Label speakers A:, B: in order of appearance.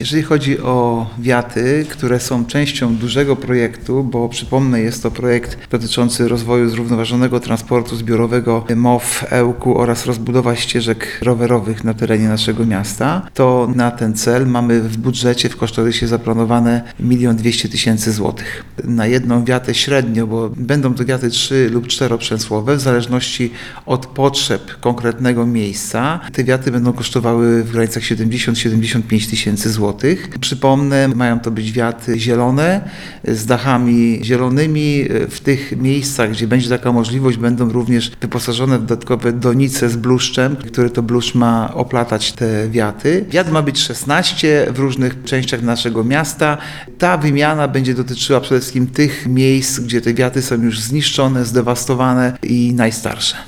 A: Jeżeli chodzi o wiaty, które są częścią dużego projektu, bo przypomnę, jest to projekt dotyczący rozwoju zrównoważonego transportu zbiorowego MOW, Ełku oraz rozbudowa ścieżek rowerowych na terenie naszego miasta, to na ten cel mamy w budżecie, w kosztorysie zaplanowane 1 200 000 złotych. Na jedną wiatę średnio, bo będą to wiaty 3 lub 4-przęsłowe, w zależności od potrzeb konkretnego miejsca. Te wiaty będą kosztowały w granicach 70-75 000 złotych. Przypomnę, mają to być wiaty zielone, z dachami zielonymi. W tych miejscach, gdzie będzie taka możliwość, będą również wyposażone w dodatkowe donice z bluszczem, który to bluszcz ma oplatać te wiaty. Wiat ma być 16 w różnych częściach naszego miasta. Ta wymiana będzie dotyczyła przede wszystkim tych miejsc, gdzie te wiaty są już zniszczone, zdewastowane i najstarsze.